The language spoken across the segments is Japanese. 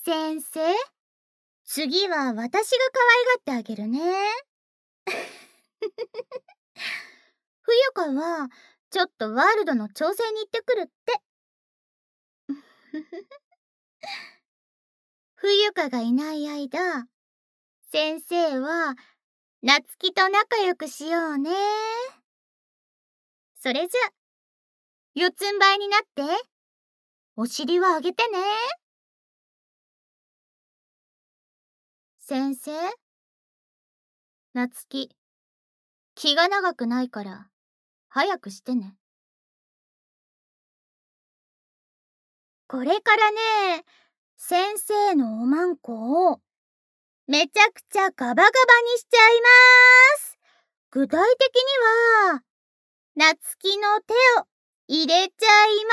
先生、次は私が可愛がってあげるね。冬香は、ちょっとワールドの調整に行ってくるって。冬香がいない間、先生は、夏希と仲良くしようね。それじゃ、四つん這いになって、お尻は上げてね。先生、夏希、気が長くないから、早くしてね。これからね、先生のおまんこを、めちゃくちゃガバガバにしちゃいます。具体的には、夏希の手を入れちゃいます。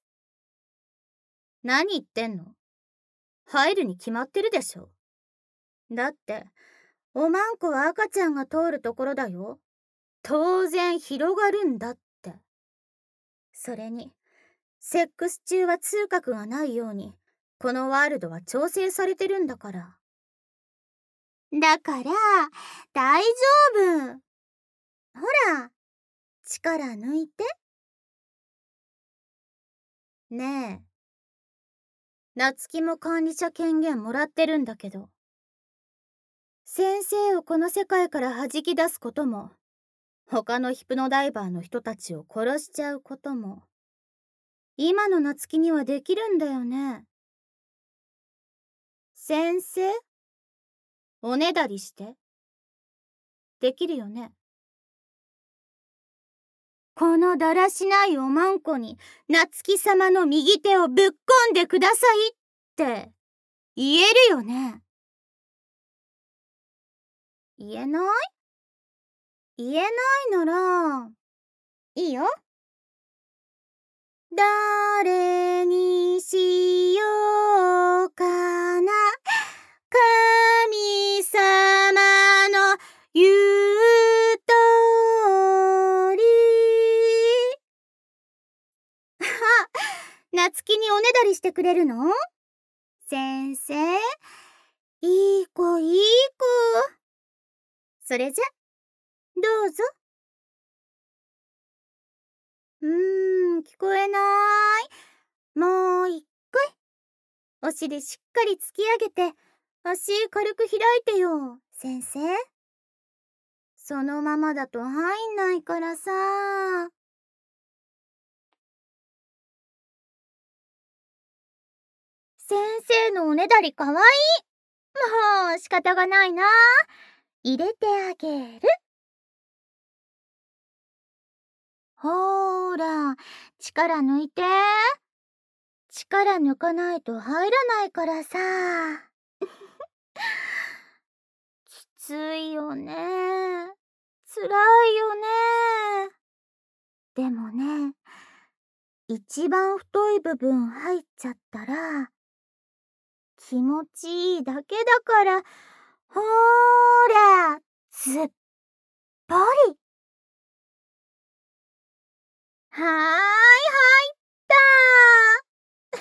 何言ってんの？入るに決まってるでしょ。だって、おまんこは赤ちゃんが通るところだよ。当然広がるんだって。それに、セックス中は痛覚がないように、このワールドは調整されてるんだから。だから、大丈夫。ほら、力抜いて。ねえ。夏希も管理者権限もらってるんだけど。先生をこの世界から弾き出すことも、他のヒプノダイバーの人たちを殺しちゃうことも、今の夏希にはできるんだよね。先生、おねだりして。できるよね。このだらしないおまんこに夏希様の右手をぶっこんでくださいって言えるよね。言えない？言えないなら、いいよ。誰にしようかな。神様の言う通り。夏希におねだりしてくれるの？先生、いい子いい子。それじゃ、どうぞ。聞こえない。もう一回。お尻しっかり突き上げて、足軽く開いてよ、先生。そのままだと入んないからさ。先生のおねだりかわいい。もう仕方がないな。入れてあげる。ほーら、力抜いて。力抜かないと入らないからさ。きついよね。つらいよね。でもね、一番太い部分入っちゃったら、気持ちいいだけだから、ほーら、すっぽり。はーい、入った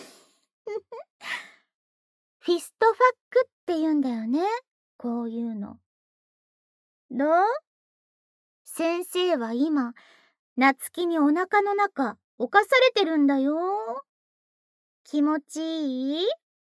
フィストファックって言うんだよね、こういうの。どう？先生は今、夏希にお腹の中、侵されてるんだよ。気持ちいい？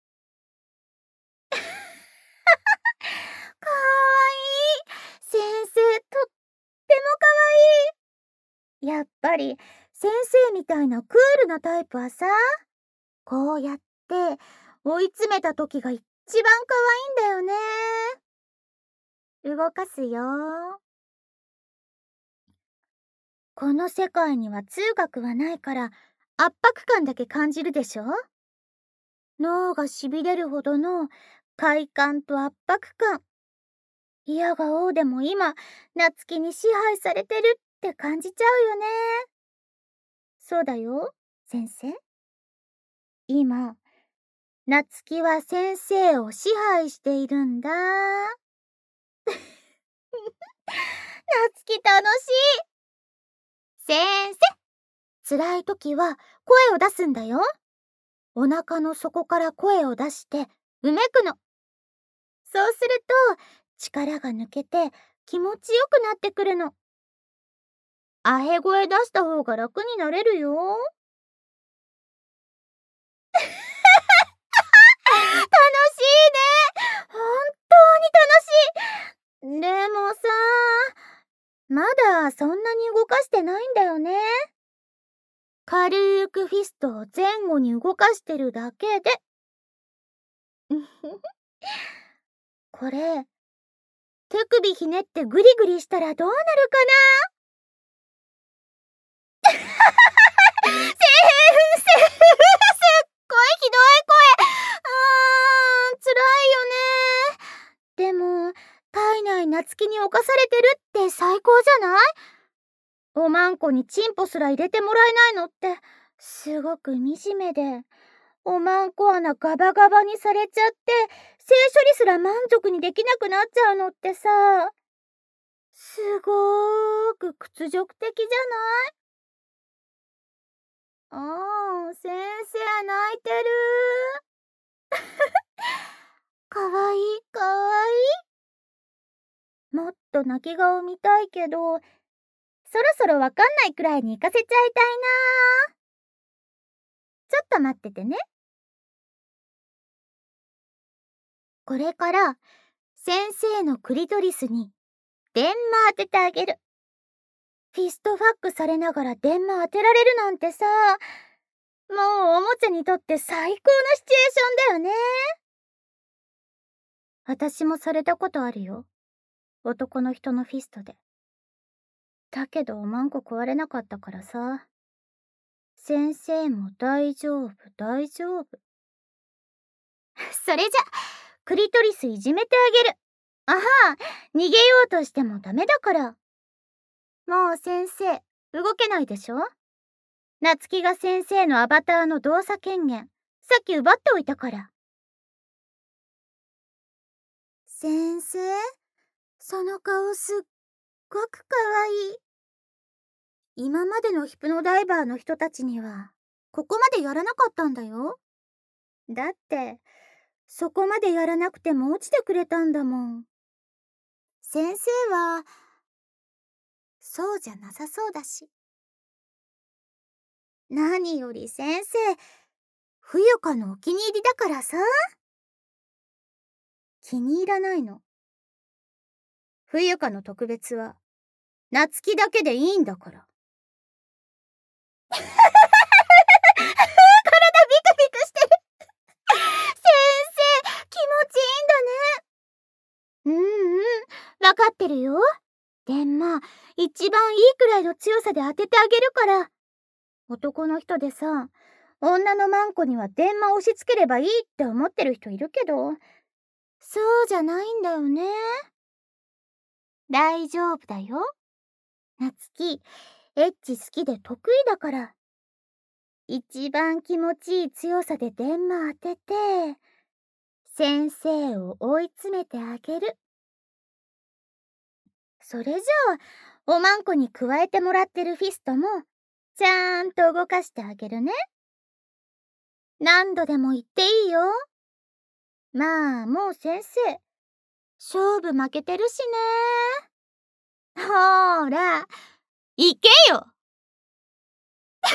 かわいい。先生、とってもかわいい。やっぱり、先生みたいなクールなタイプはさ、こうやって追い詰めた時が一番かわいいんだよね。動かすよ。この世界には痛覚はないから圧迫感だけ感じるでしょ？脳がしびれるほどの快感と圧迫感。嫌がおうでも今、夏希に支配されてるって感じちゃうよね。そうだよ、先生。今、夏希は先生を支配しているんだ。夏希楽しい。先生、辛い時は声を出すんだよ。 お腹の底から声を出してうめくの。そうすると力が抜けて気持ちよくなってくるの。あへ声出した方が楽になれるよ。楽しいね。本当に楽しい。でもさ、まだそんなに動かしてないんだよね。軽くフィストを前後に動かしてるだけで。これ、手首ひねってグリグリしたらどうなるかな。すっごいひどい声。辛いよね。でも、体内夏希に侵されてるって最高じゃない？おまんこにチンポすら入れてもらえないのってすごく惨めで、おまんこ穴ガバガバにされちゃって性処理すら満足にできなくなっちゃうのってさ、すごーく屈辱的じゃない？先生泣いてる。かわいいかわいい。もっと泣き顔見たいけど、そろそろわかんないくらいに行かせちゃいたいな。ちょっと待っててね。これから先生のクリトリスに電マ当ててあげる。フィストファックされながら電マ当てられるなんてさ、もうおもちゃにとって最高のシチュエーションだよね。私もされたことあるよ。男の人のフィストで。だけどおまんこ壊れなかったからさ。先生も大丈夫大丈夫。それじゃクリトリスいじめてあげる。あは逃げようとしてもダメだから。もう先生動けないでしょ。夏希が先生のアバターの動作権限さっき奪っておいたから。先生、その顔すっごくかわいい。今までのヒプノダイバーの人たちにはここまでやらなかったんだよ。だってそこまでやらなくても落ちてくれたんだもん。先生はそうじゃなさそうだし。何より先生、冬香のお気に入りだからさ。気に入らないの。冬香の特別は夏希だけでいいんだから。体ビクビクしてる。先生、気持ちいいんだね。わかってるよ。でも一番いいくらいの強さで当ててあげるから。男の人でさ、女のマンコには電話押し付ければいいって思ってる人いるけど、そうじゃないんだよね。大丈夫だよ。夏希、エッチ好きで得意だから。一番気持ちいい強さで電話当てて、先生を追い詰めてあげる。それじゃあ、おまんこに加えてもらってるフィストも、ちゃんと動かしてあげるね。何度でも言っていいよ。まあ、もう先生、勝負負けてるしね。ほーら、行けよ。いい声、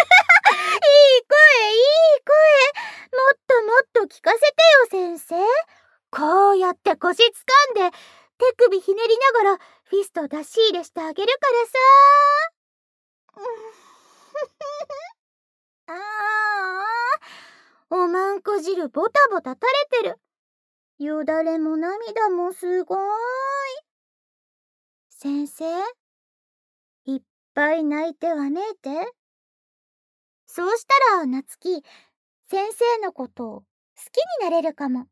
いい声。もっともっと聞かせてよ、先生。こうやって腰掴んで、手首ひねりながらフィスト出し入れしてあげるからさ。ああ、おまんこ汁ボタボタ垂れてる。よだれも涙もすごーい。先生、いっぱい泣いてわめいて。そうしたら夏希、先生のことを好きになれるかも。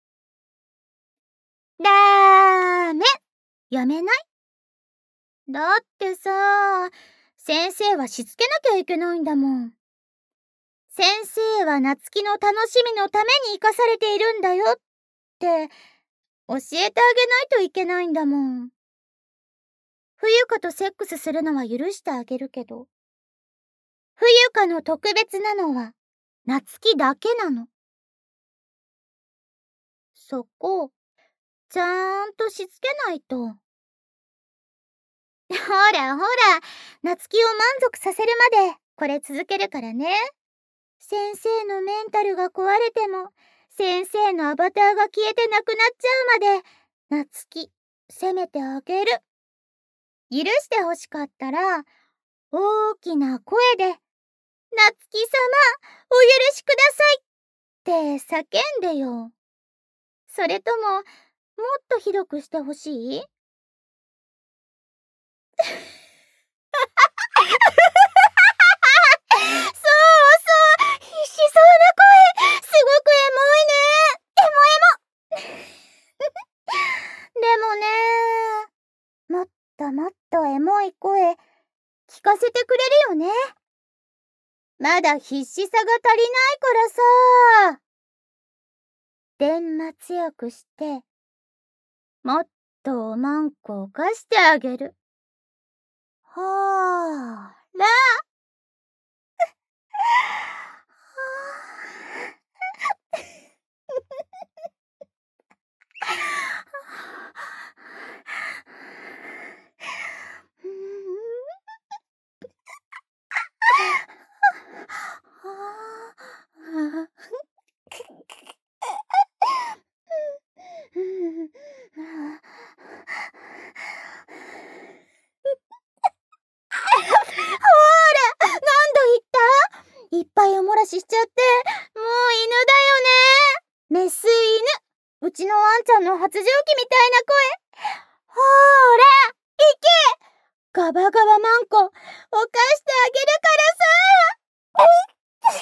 だーめ、やめない？だってさ、先生はしつけなきゃいけないんだもん。先生は夏希の楽しみのために生かされているんだよって教えてあげないといけないんだもん。冬香とセックスするのは許してあげるけど、冬香の特別なのは夏希だけなの。そこ、ちゃんとしつけないと。ほらほら、夏希を満足させるまでこれ続けるからね。先生のメンタルが壊れても、先生のアバターが消えてなくなっちゃうまで、夏希、責めてあげる。許してほしかったら、大きな声で、夏希様、お許しくださいって叫んでよ。それとも、もっとひどくしてほしい？そうそう、必死そうな声、すごくエモいね。エモエモ。でもね、もっともっとエモい声、聞かせてくれるよね。まだ必死さが足りないからさ。電話強くして、もっとおまんこを貸してあげる。ほーら。いっぱいお漏らししちゃって、もう犬だよね。メス犬。うちのワンちゃんの発情期みたいな声。ほーら、行け。ガバガバマンコ、お菓してあげるからさ。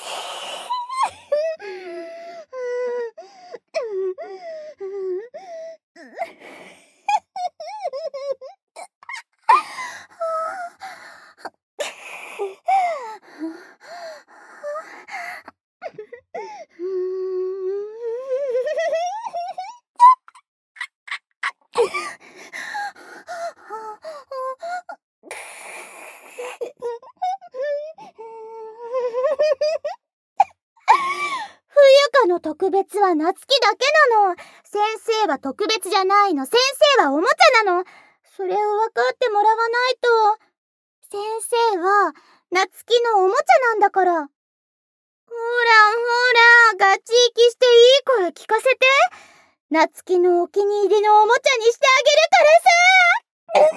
冬香の特別は夏希だけなの。先生は特別じゃないの。先生はおもちゃなの。それを分かってもらわないと。先生は夏希のおもちゃなんだから。ほらほら、ガチ息していい声聞かせて。夏希のお気に入りのおもちゃにしてあげるからさ。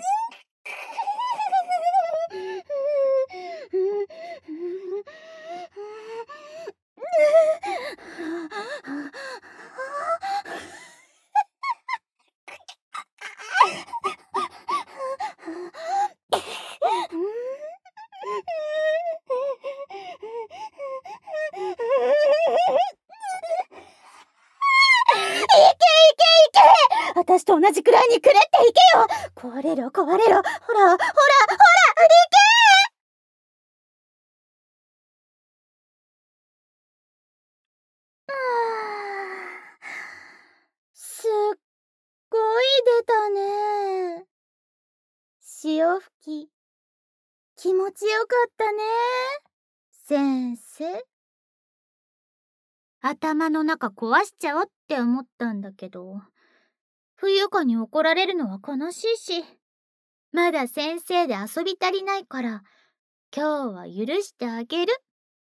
私と同じくらいにくれっていけよ。壊れろ壊れろ。ほらほらほら、いけ。すっごい出たね。潮吹き、気持ちよかったね。先生。頭の中壊しちゃおうって思ったんだけど、冬香に怒られるのは悲しいし、まだ先生で遊び足りないから、今日は許してあげる。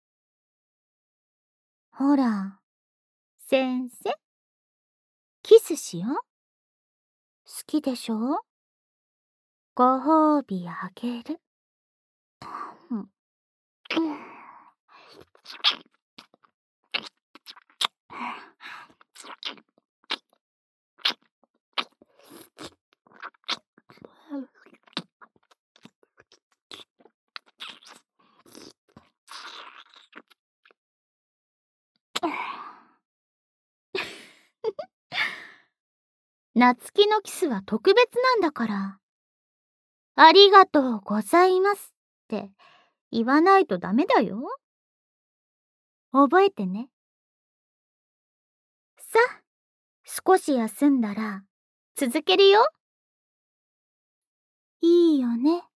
ほら、先生、キスしよう。好きでしょ？ご褒美あげる。夏希のキスは特別なんだから。ありがとうございますって言わないとダメだよ。覚えてね。さあ、少し休んだら続けるよ。いいよね。